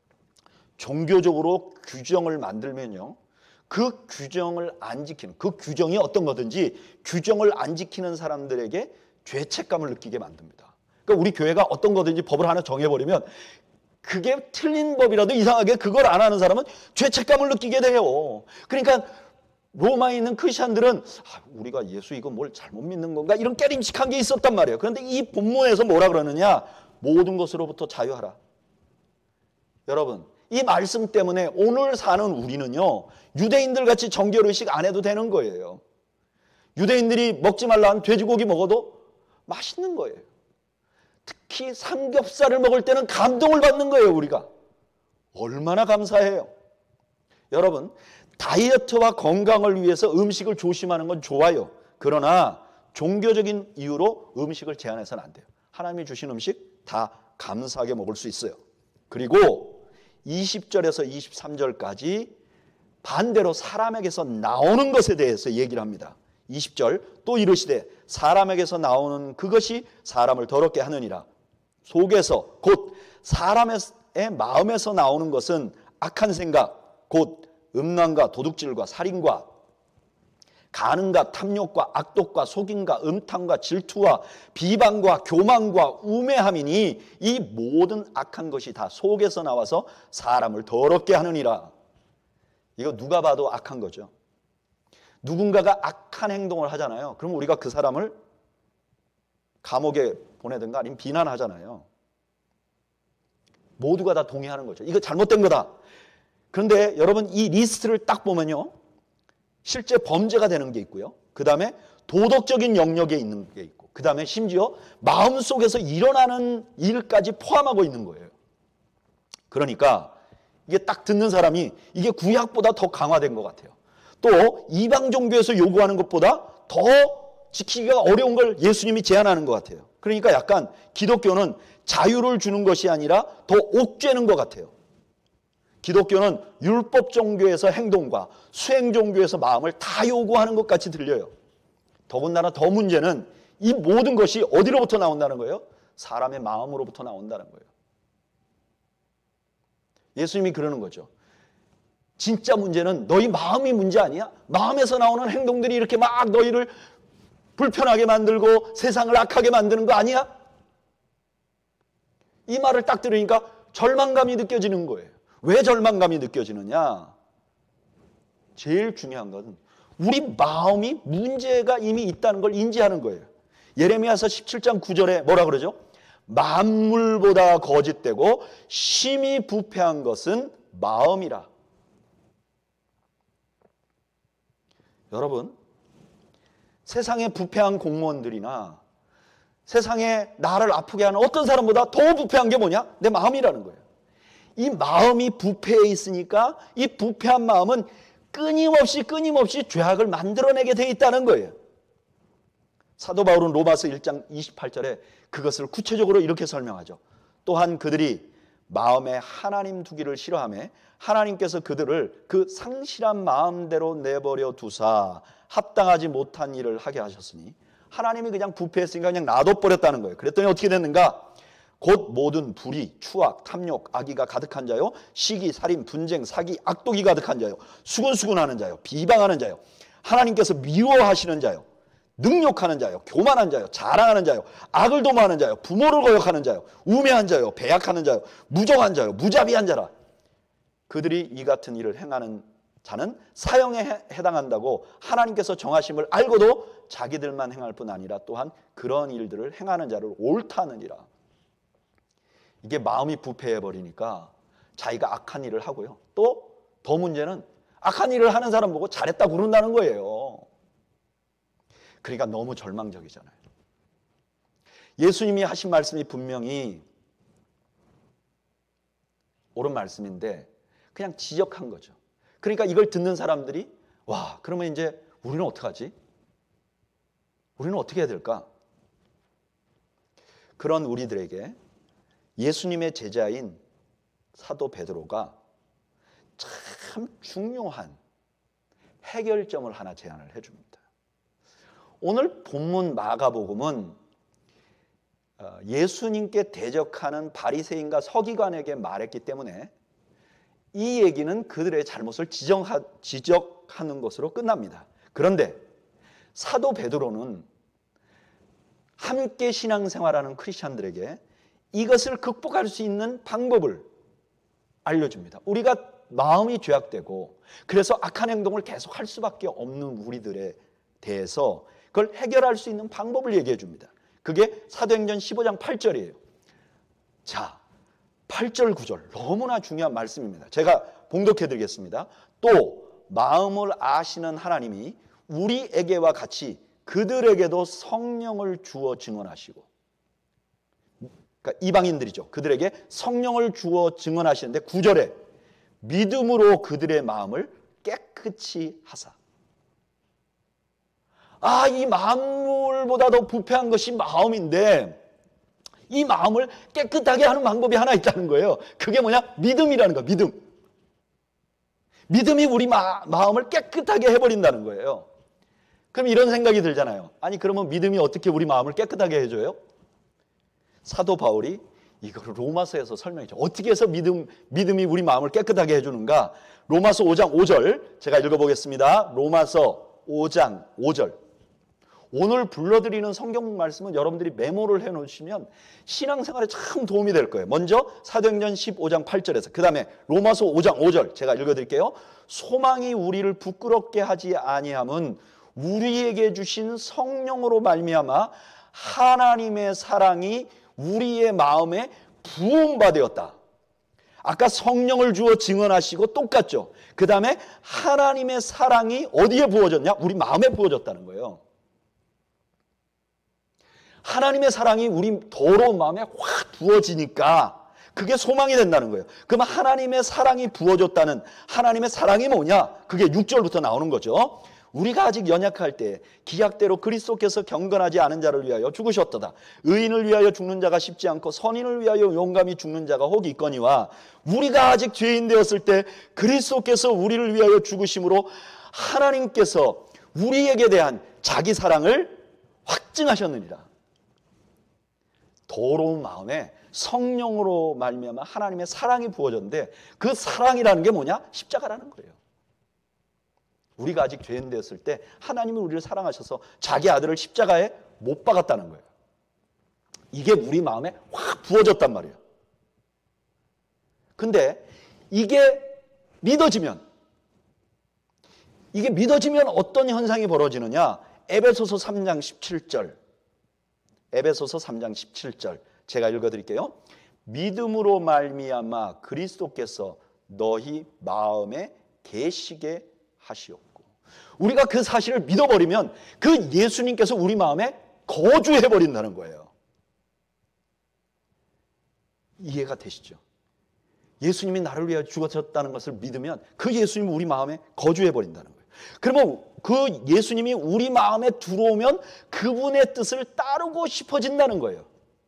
종교적으로 규정을 만들면요, 그 규정을 안 지키는, 그 규정이 어떤 거든지 규정을 안 지키는 사람들에게 죄책감을 느끼게 만듭니다. 그러니까 우리 교회가 어떤 거든지 법을 하나 정해버리면 그게 틀린 법이라도 이상하게 그걸 안 하는 사람은 죄책감을 느끼게 돼요. 그러니까 로마에 있는 크리스천들은 아, 우리가 예수 이거 뭘 잘못 믿는 건가 이런 깨림칙한 게 있었단 말이에요. 그런데 이 본문에서 뭐라 그러느냐? 모든 것으로부터 자유하라. 여러분, 이 말씀 때문에 오늘 사는 우리는요, 유대인들 같이 정결의식 안 해도 되는 거예요. 유대인들이 먹지 말라는 돼지고기 먹어도 맛있는 거예요. 특히 삼겹살을 먹을 때는 감동을 받는 거예요. 우리가 얼마나 감사해요. 여러분, 다이어트와 건강을 위해서 음식을 조심하는 건 좋아요. 그러나 종교적인 이유로 음식을 제한해서는 안 돼요. 하나님이 주신 음식 다 감사하게 먹을 수 있어요. 그리고 이십 절에서 이십삼 절까지 반대로 사람에게서 나오는 것에 대해서 얘기를 합니다. 이십 절 또 이르시되 사람에게서 나오는 그것이 사람을 더럽게 하느니라. 속에서 곧 사람의 마음에서 나오는 것은 악한 생각 곧 음란과 도둑질과 살인과 간음과 탐욕과 악독과 속임과 음탕과 질투와 비방과 교만과 우매함이니 이 모든 악한 것이 다 속에서 나와서 사람을 더럽게 하느니라. 이거 누가 봐도 악한 거죠. 누군가가 악한 행동을 하잖아요. 그럼 우리가 그 사람을 감옥에 보내든가 아니면 비난하잖아요. 모두가 다 동의하는 거죠. 이거 잘못된 거다. 그런데 여러분, 이 리스트를 딱 보면요, 실제 범죄가 되는 게 있고요, 그 다음에 도덕적인 영역에 있는 게 있고, 그 다음에 심지어 마음속에서 일어나는 일까지 포함하고 있는 거예요. 그러니까 이게 딱 듣는 사람이 이게 구약보다 더 강화된 것 같아요. 또 이방 종교에서 요구하는 것보다 더 지키기가 어려운 걸 예수님이 제안하는 것 같아요. 그러니까 약간 기독교는 자유를 주는 것이 아니라 더 옥죄는 것 같아요. 기독교는 율법 종교에서 행동과 수행 종교에서 마음을 다 요구하는 것 같이 들려요. 더군다나 더 문제는 이 모든 것이 어디로부터 나온다는 거예요? 사람의 마음으로부터 나온다는 거예요. 예수님이 그러는 거죠. 진짜 문제는 너희 마음이 문제 아니야? 마음에서 나오는 행동들이 이렇게 막 너희를 불편하게 만들고 세상을 악하게 만드는 거 아니야? 이 말을 딱 들으니까 절망감이 느껴지는 거예요. 왜 절망감이 느껴지느냐? 제일 중요한 것은 우리 마음이 문제가 이미 있다는 걸 인지하는 거예요. 예레미야서 십칠 장 구 절에 뭐라 그러죠? 만물보다 거짓되고 심히 부패한 것은 마음이라. 여러분, 세상에 부패한 공무원들이나 세상에 나를 아프게 하는 어떤 사람보다 더 부패한 게 뭐냐? 내 마음이라는 거예요. 이 마음이 부패해 있으니까 이 부패한 마음은 끊임없이 끊임없이 죄악을 만들어내게 돼 있다는 거예요. 사도 바울은 로마서 일 장 이십팔 절에 그것을 구체적으로 이렇게 설명하죠. 또한 그들이 마음에 하나님 두기를 싫어하며 하나님께서 그들을 그 상실한 마음대로 내버려 두사 합당하지 못한 일을 하게 하셨으니 하나님이 그냥 부패했으니까 그냥 놔둬버렸다는 거예요. 그랬더니 어떻게 됐는가? 곧 모든 불의, 추악, 탐욕, 악의가 가득한 자요, 시기, 살인, 분쟁, 사기, 악독이 가득한 자요, 수군수군하는 자요, 비방하는 자요, 하나님께서 미워하시는 자요, 능욕하는 자요, 교만한 자요, 자랑하는 자요, 악을 도모하는 자요, 부모를 거역하는 자요, 우매한 자요, 배약하는 자요, 무정한 자요, 무자비한 자라. 그들이 이 같은 일을 행하는 자는 사형에 해당한다고 하나님께서 정하심을 알고도 자기들만 행할 뿐 아니라 또한 그런 일들을 행하는 자를 옳다 하느니라. 이게 마음이 부패해버리니까 자기가 악한 일을 하고요. 또 더 문제는 악한 일을 하는 사람 보고 잘했다고 그런다는 거예요. 그러니까 너무 절망적이잖아요. 예수님이 하신 말씀이 분명히 옳은 말씀인데 그냥 지적한 거죠. 그러니까 이걸 듣는 사람들이 와, 그러면 이제 우리는 어떡하지? 우리는 어떻게 해야 될까? 그런 우리들에게 예수님의 제자인 사도 베드로가 참 중요한 해결점을 하나 제안을 해줍니다. 오늘 본문 마가복음은 예수님께 대적하는 바리새인과 서기관에게 말했기 때문에 이 얘기는 그들의 잘못을 지정하, 지적하는 것으로 끝납니다. 그런데 사도 베드로는 함께 신앙생활하는 크리스천들에게 이것을 극복할 수 있는 방법을 알려줍니다. 우리가 마음이 죄악되고 그래서 악한 행동을 계속 할 수밖에 없는 우리들에 대해서 그걸 해결할 수 있는 방법을 얘기해 줍니다. 그게 사도행전 십오 장 팔 절이에요. 자, 팔 절 구 절 너무나 중요한 말씀입니다. 제가 봉독해 드리겠습니다. 또 마음을 아시는 하나님이 우리에게와 같이 그들에게도 성령을 주어 증언하시고, 그러니까 이방인들이죠. 그들에게 성령을 주어 증언하시는데 구 절에 믿음으로 그들의 마음을 깨끗이 하사. 아, 이 만물보다 더 부패한 것이 마음인데 이 마음을 깨끗하게 하는 방법이 하나 있다는 거예요. 그게 뭐냐? 믿음이라는 거예요. 믿음. 믿음이 우리 마, 마음을 깨끗하게 해버린다는 거예요. 그럼 이런 생각이 들잖아요. 아니 그러면 믿음이 어떻게 우리 마음을 깨끗하게 해줘요? 사도 바울이 이걸 로마서에서 설명했죠. 어떻게 해서 믿음, 믿음이 우리 마음을 깨끗하게 해주는가? 로마서 오 장 오 절 제가 읽어보겠습니다. 로마서 오 장 오 절. 오늘 불러드리는 성경 말씀은 여러분들이 메모를 해놓으시면 신앙생활에 참 도움이 될 거예요. 먼저 사도행전 십오 장 팔 절에서 그 다음에 로마서 오 장 오 절 제가 읽어드릴게요. 소망이 우리를 부끄럽게 하지 아니함은 우리에게 주신 성령으로 말미암아 하나님의 사랑이 우리의 마음에 부음받았다. 아까 성령을 주어 증언하시고 똑같죠. 그 다음에 하나님의 사랑이 어디에 부어졌냐? 우리 마음에 부어졌다는 거예요. 하나님의 사랑이 우리 더러운 마음에 확 부어지니까 그게 소망이 된다는 거예요. 그러면 하나님의 사랑이 부어졌다는 하나님의 사랑이 뭐냐? 그게 육 절부터 나오는 거죠. 우리가 아직 연약할 때 기약대로 그리스도께서 경건하지 않은 자를 위하여 죽으셨도다. 의인을 위하여 죽는 자가 쉽지 않고 선인을 위하여 용감히 죽는 자가 혹 있거니와 우리가 아직 죄인 되었을 때 그리스도께서 우리를 위하여 죽으심으로 하나님께서 우리에게 대한 자기 사랑을 확증하셨느니라. 더러운 마음에 성령으로 말미암아 하나님의 사랑이 부어졌는데 그 사랑이라는 게 뭐냐? 십자가라는 거예요. 우리가 아직 죄인 되었을 때 하나님이 우리를 사랑하셔서 자기 아들을 십자가에 못 박았다는 거예요. 이게 우리 마음에 확 부어졌단 말이에요. 근데 이게 믿어지면 이게 믿어지면 어떤 현상이 벌어지느냐? 에베소서 삼 장 십칠 절 에베소서 삼 장 십칠 절 제가 읽어드릴게요. 믿음으로 말미암아 그리스도께서 너희 마음에 계시게 하시옵고. 우리가 그 사실을 믿어버리면 그 예수님께서 우리 마음에 거주해버린다는 거예요. 이해가 되시죠? 예수님이 나를 위하여 죽으셨다는 것을 믿으면 그 예수님이 우리 마음에 거주해버린다는 거예요. 그러면 그 예수님이 우리 마음에 들어오면 그분의 뜻을 따르고 싶어진다는 거예요.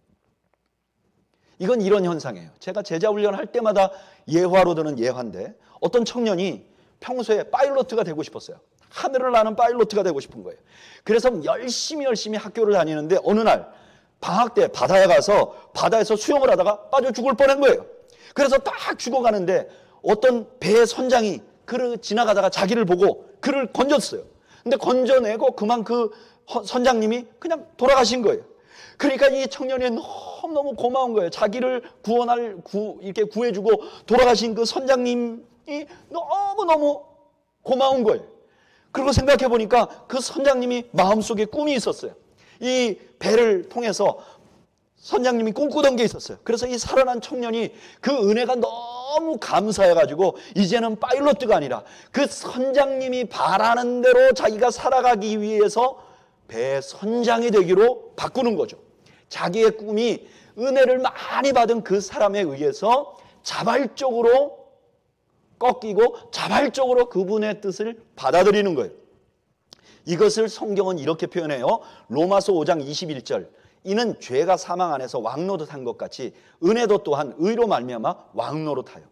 이건 이런 현상이에요. 제가 제자 훈련할 때마다 예화로 드는 예화인데 어떤 청년이 평소에 파일로트가 되고 싶었어요. 하늘을 나는 파일로트가 되고 싶은 거예요. 그래서 열심히 열심히 학교를 다니는데 어느 날 방학 때 바다에 가서 바다에서 수영을 하다가 빠져 죽을 뻔한 거예요. 그래서 딱 죽어가는데 어떤 배 선장이 그를 지나가다가 자기를 보고 그를 건졌어요. 근데 건져내고 그만 그 선장님이 그냥 돌아가신 거예요. 그러니까 이 청년이 너무너무 고마운 거예요. 자기를 구원할, 구, 이렇게 구해주고 돌아가신 그 선장님이 너무너무 고마운 거예요. 그리고 생각해 보니까 그 선장님이 마음속에 꿈이 있었어요. 이 배를 통해서 선장님이 꿈꾸던 게 있었어요. 그래서 이 살아난 청년이 그 은혜가 너무 감사해가지고 이제는 파일로트가 아니라 그 선장님이 바라는 대로 자기가 살아가기 위해서 배 선장이 되기로 바꾸는 거죠. 자기의 꿈이 은혜를 많이 받은 그 사람에 의해서 자발적으로 꺾이고 자발적으로 그분의 뜻을 받아들이는 거예요. 이것을 성경은 이렇게 표현해요. 로마서 오 장 이십일 절. 이는 죄가 사망 안에서 왕노릇한 것 같이 은혜도 또한 의로 말미암아 왕노릇하여.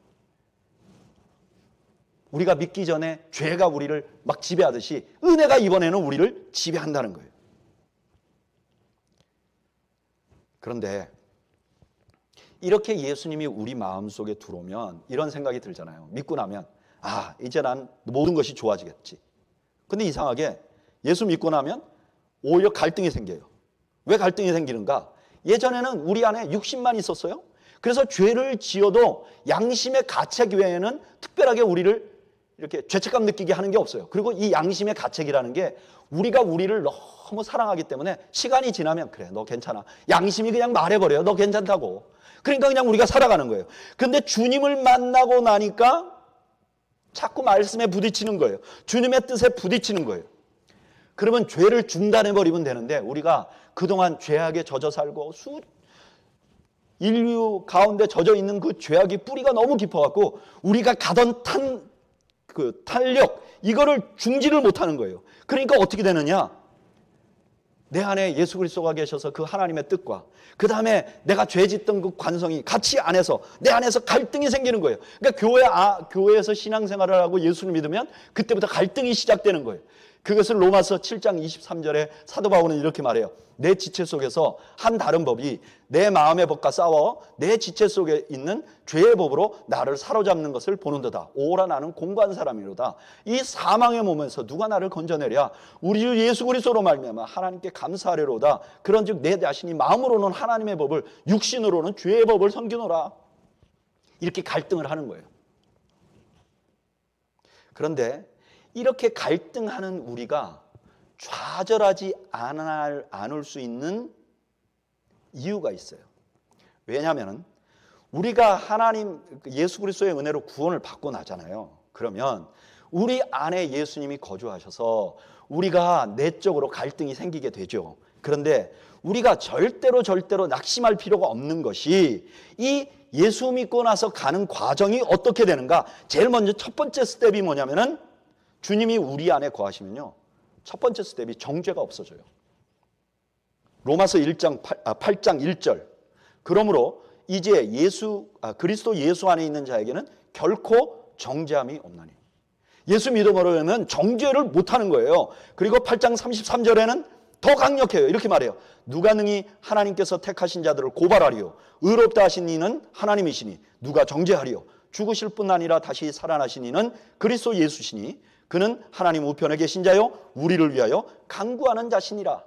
우리가 믿기 전에 죄가 우리를 막 지배하듯이 은혜가 이번에는 우리를 지배한다는 거예요. 그런데 이렇게 예수님이 우리 마음속에 들어오면 이런 생각이 들잖아요. 믿고 나면 아 이제 난 모든 것이 좋아지겠지. 근데 이상하게 예수 믿고 나면 오히려 갈등이 생겨요. 왜 갈등이 생기는가? 예전에는 우리 안에 육신만 있었어요. 그래서 죄를 지어도 양심의 가책 외에는 특별하게 우리를 이렇게 죄책감 느끼게 하는 게 없어요. 그리고 이 양심의 가책이라는 게 우리가 우리를 너무 사랑하기 때문에 시간이 지나면 그래 너 괜찮아. 양심이 그냥 말해버려요. 너 괜찮다고. 그러니까 그냥 우리가 살아가는 거예요. 그런데 주님을 만나고 나니까 자꾸 말씀에 부딪히는 거예요. 주님의 뜻에 부딪히는 거예요. 그러면 죄를 중단해버리면 되는데 우리가 그동안 죄악에 젖어 살고 수 인류 가운데 젖어 있는 그 죄악의 뿌리가 너무 깊어갖고 우리가 가던 탄, 그 탄력 이거를 중지를 못하는 거예요. 그러니까 어떻게 되느냐? 내 안에 예수 그리스도가 계셔서 그 하나님의 뜻과 그 다음에 내가 죄 짓던 그 관성이 같이 안에서 내 안에서 갈등이 생기는 거예요. 그러니까 교회, 아, 교회에서 신앙생활을 하고 예수를 믿으면 그때부터 갈등이 시작되는 거예요. 그것을 로마서 칠 장 이십삼 절에 사도 바울은 이렇게 말해요. 내 지체 속에서 한 다른 법이 내 마음의 법과 싸워 내 지체 속에 있는 죄의 법으로 나를 사로잡는 것을 보는도다. 오라 나는 공고한 사람이로다. 이 사망의 몸에서 누가 나를 건져내랴. 우리 주 예수 그리스도로 말미암아 하나님께 감사하리로다. 그런즉 내 자신이 마음으로는 하나님의 법을 육신으로는 죄의 법을 섬기노라. 이렇게 갈등을 하는 거예요. 그런데 이렇게 갈등하는 우리가 좌절하지 않을 수 있는 이유가 있어요. 왜냐하면 우리가 하나님 예수 그리스도의 은혜로 구원을 받고 나잖아요. 그러면 우리 안에 예수님이 거주하셔서 우리가 내적으로 갈등이 생기게 되죠. 그런데 우리가 절대로 절대로 낙심할 필요가 없는 것이 이 예수 믿고 나서 가는 과정이 어떻게 되는가? 제일 먼저 첫 번째 스텝이 뭐냐면은 주님이 우리 안에 거하시면요. 첫 번째 스텝이 정죄가 없어져요. 로마서 일 장 팔 장 일 절. 그러므로 이제 예수 아, 그리스도 예수 안에 있는 자에게는 결코 정죄함이 없나니. 예수 믿음으로는 정죄를 못하는 거예요. 그리고 팔 장 삼십삼 절에는 더 강력해요. 이렇게 말해요. 누가 능히 하나님께서 택하신 자들을 고발하리요. 의롭다 하신 이는 하나님이시니 누가 정죄하리요. 죽으실 뿐 아니라 다시 살아나신 이는 그리스도 예수시니 그는 하나님 우편에 계신 자요 우리를 위하여 간구하는 자신이라.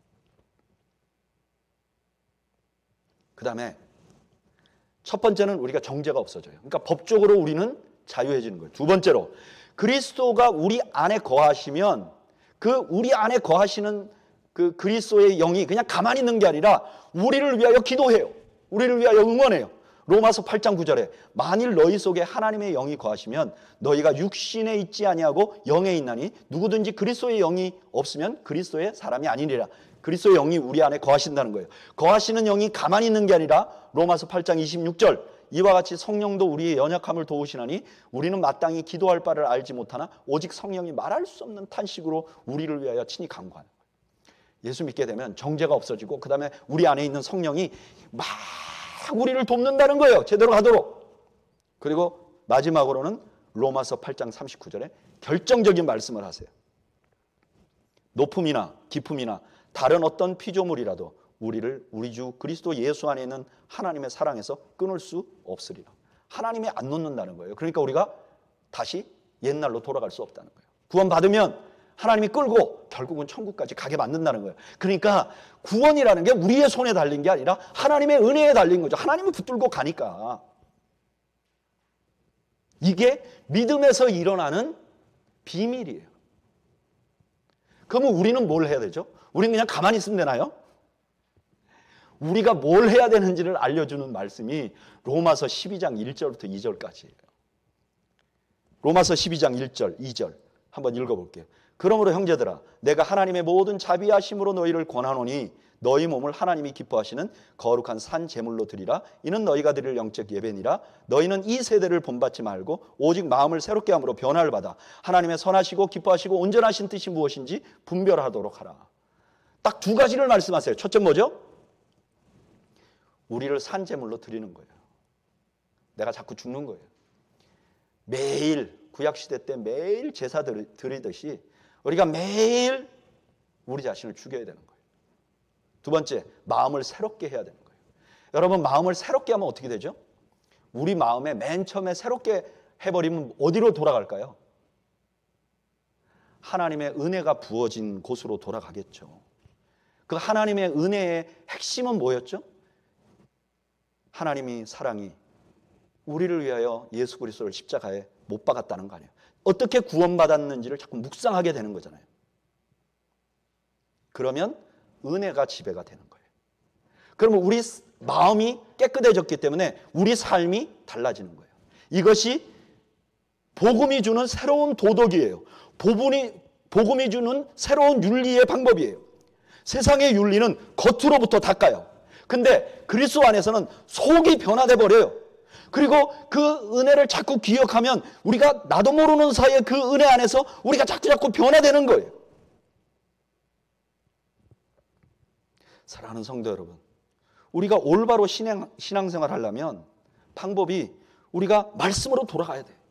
그 다음에 첫 번째는 우리가 정죄가 없어져요. 그러니까 법적으로 우리는 자유해지는 거예요. 두 번째로 그리스도가 우리 안에 거하시면 그 우리 안에 거하시는 그 그리스도의 영이 그냥 가만히 있는 게 아니라 우리를 위하여 기도해요. 우리를 위하여 응원해요. 로마서 팔 장 구 절에 만일 너희 속에 하나님의 영이 거하시면 너희가 육신에 있지 아니하고 영에 있나니 누구든지 그리스도의 영이 없으면 그리스도의 사람이 아니니라. 그리스도의 영이 우리 안에 거하신다는 거예요. 거하시는 영이 가만히 있는 게 아니라 로마서 팔 장 이십육 절 이와 같이 성령도 우리의 연약함을 도우시나니 우리는 마땅히 기도할 바를 알지 못하나 오직 성령이 말할 수 없는 탄식으로 우리를 위하여 친히 간구하는 거예요. 예수 믿게 되면 정죄가 없어지고 그 다음에 우리 안에 있는 성령이 막 우리를 돕는다는 거예요. 제대로 가도록. 그리고 마지막으로는 로마서 팔 장 삼십구 절에 결정적인 말씀을 하세요. 높음이나 깊음이나 다른 어떤 피조물이라도 우리를 우리 주 그리스도 예수 안에 있는 하나님의 사랑에서 끊을 수 없으리라. 하나님이 안 놓는다는 거예요. 그러니까 우리가 다시 옛날로 돌아갈 수 없다는 거예요. 구원받으면 하나님이 끌고 결국은 천국까지 가게 만든다는 거예요. 그러니까 구원이라는 게 우리의 손에 달린 게 아니라 하나님의 은혜에 달린 거죠. 하나님이 붙들고 가니까. 이게 믿음에서 일어나는 비밀이에요. 그러면 우리는 뭘 해야 되죠? 우리는 그냥 가만히 있으면 되나요? 우리가 뭘 해야 되는지를 알려주는 말씀이 로마서 십이 장 일 절부터 이 절까지예요. 로마서 십이 장 일 절, 이 절 한번 읽어볼게요. 그러므로 형제들아 내가 하나님의 모든 자비하심으로 너희를 권하노니 너희 몸을 하나님이 기뻐하시는 거룩한 산 제물로 드리라. 이는 너희가 드릴 영적 예배니라. 너희는 이 세대를 본받지 말고 오직 마음을 새롭게 함으로 변화를 받아 하나님의 선하시고 기뻐하시고 온전하신 뜻이 무엇인지 분별하도록 하라. 딱 두 가지를 말씀하세요. 첫째 뭐죠? 우리를 산 제물로 드리는 거예요. 내가 자꾸 죽는 거예요. 매일 구약시대 때 매일 제사 드리듯이 우리가 매일 우리 자신을 죽여야 되는 거예요. 두 번째, 마음을 새롭게 해야 되는 거예요. 여러분, 마음을 새롭게 하면 어떻게 되죠? 우리 마음에 맨 처음에 새롭게 해버리면 어디로 돌아갈까요? 하나님의 은혜가 부어진 곳으로 돌아가겠죠. 그 하나님의 은혜의 핵심은 뭐였죠? 하나님이 사랑이 우리를 위하여 예수 그리스도를 십자가에 못 박았다는 거 아니에요. 어떻게 구원받았는지를 자꾸 묵상하게 되는 거잖아요. 그러면 은혜가 지배가 되는 거예요. 그러면 우리 마음이 깨끗해졌기 때문에 우리 삶이 달라지는 거예요. 이것이 복음이 주는 새로운 도덕이에요. 복음이, 복음이 주는 새로운 윤리의 방법이에요. 세상의 윤리는 겉으로부터 닦아요. 근데 그리스도 안에서는 속이 변화돼 버려요. 그리고 그 은혜를 자꾸 기억하면 우리가 나도 모르는 사이에 그 은혜 안에서 우리가 자꾸 자꾸 변화되는 거예요. 사랑하는 성도 여러분, 우리가 올바로 신앙, 신앙생활 하려면 방법이 우리가 말씀으로 돌아가야 돼요.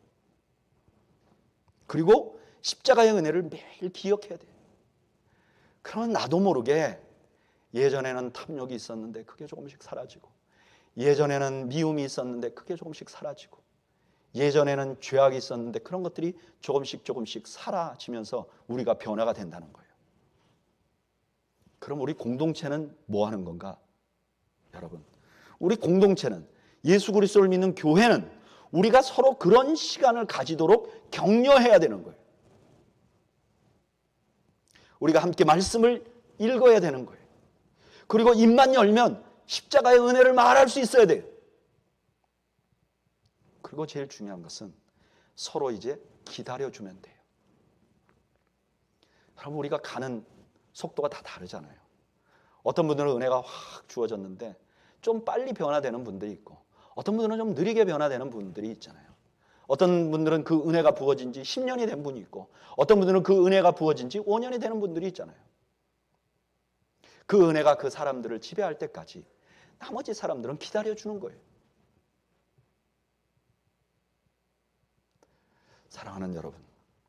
그리고 십자가의 은혜를 매일 기억해야 돼요. 그러면 나도 모르게 예전에는 탐욕이 있었는데 그게 조금씩 사라지고, 예전에는 미움이 있었는데 그게 조금씩 사라지고, 예전에는 죄악이 있었는데 그런 것들이 조금씩 조금씩 사라지면서 우리가 변화가 된다는 거예요. 그럼 우리 공동체는 뭐 하는 건가? 여러분, 우리 공동체는, 예수 그리스도를 믿는 교회는 우리가 서로 그런 시간을 가지도록 격려해야 되는 거예요. 우리가 함께 말씀을 읽어야 되는 거예요. 그리고 입만 열면 십자가의 은혜를 말할 수 있어야 돼요. 그리고 제일 중요한 것은 서로 이제 기다려주면 돼요. 여러분, 우리가 가는 속도가 다 다르잖아요. 어떤 분들은 은혜가 확 주어졌는데 좀 빨리 변화되는 분들이 있고, 어떤 분들은 좀 느리게 변화되는 분들이 있잖아요. 어떤 분들은 그 은혜가 부어진 지 십 년이 된 분이 있고, 어떤 분들은 그 은혜가 부어진 지 오 년이 되는 분들이 있잖아요. 그 은혜가 그 사람들을 지배할 때까지 나머지 사람들은 기다려주는 거예요. 사랑하는 여러분,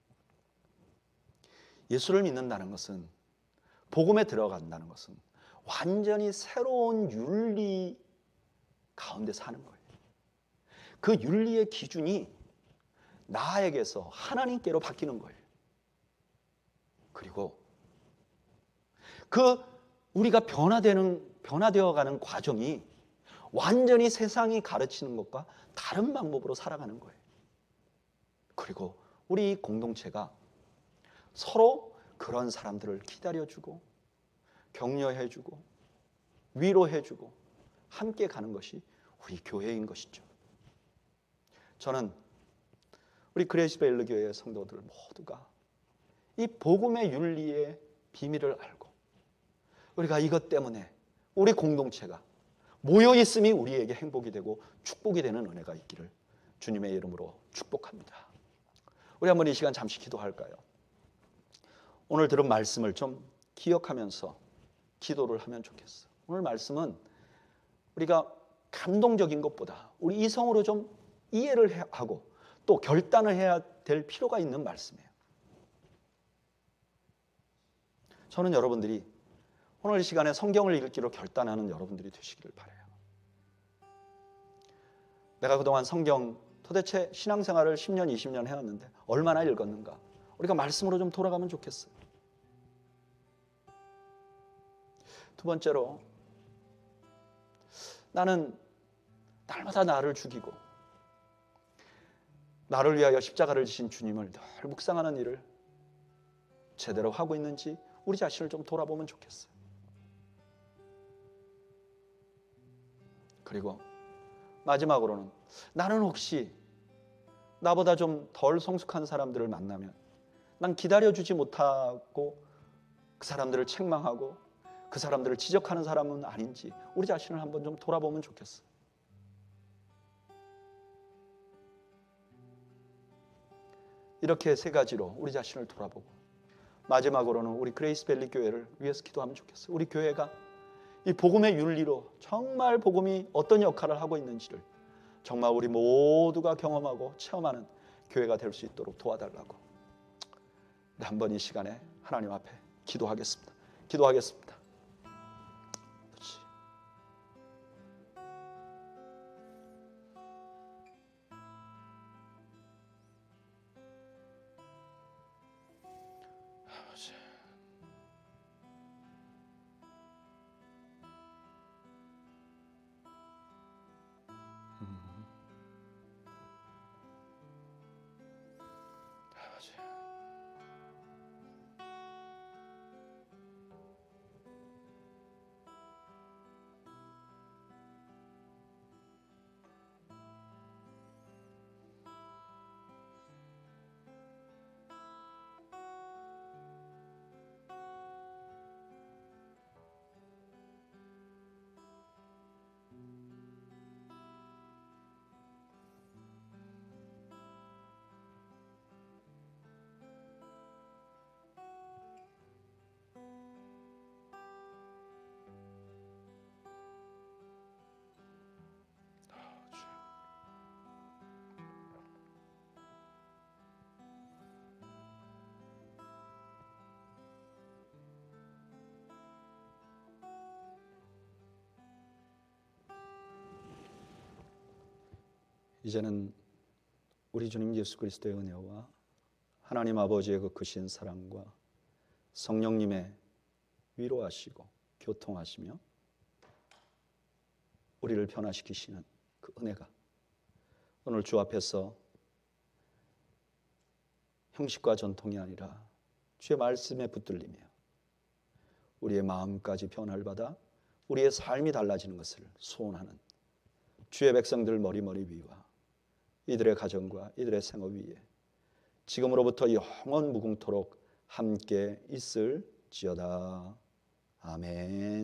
예수를 믿는다는 것은, 복음에 들어간다는 것은 완전히 새로운 윤리 가운데 사는 거예요. 그 윤리의 기준이 나에게서 하나님께로 바뀌는 거예요. 그리고 그 우리가 변화되는, 변화되어가는 과정이 완전히 세상이 가르치는 것과 다른 방법으로 살아가는 거예요. 그리고 우리 공동체가 서로 그런 사람들을 기다려주고 격려해주고 위로해주고 함께 가는 것이 우리 교회인 것이죠. 저는 우리 그레이스밸리 교회의 성도들 모두가 이 복음의 윤리의 비밀을 알고, 우리가 이것 때문에 우리 공동체가 모여있음이 우리에게 행복이 되고 축복이 되는 은혜가 있기를 주님의 이름으로 축복합니다. 우리 한번 이 시간 잠시 기도할까요? 오늘 들은 말씀을 좀 기억하면서 기도를 하면 좋겠어요. 오늘 말씀은 우리가 감동적인 것보다 우리 이성으로 좀 이해를 하고 또 결단을 해야 될 필요가 있는 말씀이에요. 저는 여러분들이 오늘 이 시간에 성경을 읽기로 결단하는 여러분들이 되시기를 바라요. 내가 그동안 성경 도대체 신앙생활을 십 년, 이십 년 해왔는데 얼마나 읽었는가? 우리가 말씀으로 좀 돌아가면 좋겠어요. 두 번째로, 나는 날마다 나를 죽이고 나를 위하여 십자가를 지신 주님을 늘 묵상하는 일을 제대로 하고 있는지 우리 자신을 좀 돌아보면 좋겠어요. 그리고 마지막으로는, 나는 혹시 나보다 좀 덜 성숙한 사람들을 만나면 난 기다려주지 못하고 그 사람들을 책망하고 그 사람들을 지적하는 사람은 아닌지 우리 자신을 한번 좀 돌아보면 좋겠어요. 이렇게 세 가지로 우리 자신을 돌아보고, 마지막으로는 우리 그레이스밸리 교회를 위해서 기도하면 좋겠어요. 우리 교회가 이 복음의 윤리로 정말 복음이 어떤 역할을 하고 있는지를 정말 우리 모두가 경험하고 체험하는 교회가 될 수 있도록 도와달라고 한번 이 시간에 하나님 앞에 기도하겠습니다. 기도하겠습니다. 이제는 우리 주님 예수 그리스도의 은혜와 하나님 아버지의 그 크신 사랑과 성령님의 위로하시고 교통하시며 우리를 변화시키시는 그 은혜가 오늘 주 앞에서 형식과 전통이 아니라 주의 말씀에 붙들리며 우리의 마음까지 변화를 받아 우리의 삶이 달라지는 것을 소원하는 주의 백성들 머리머리 위와 이들의 가정과 이들의 생업 위에 지금으로부터 영원 무궁토록 함께 있을지어다. 아멘.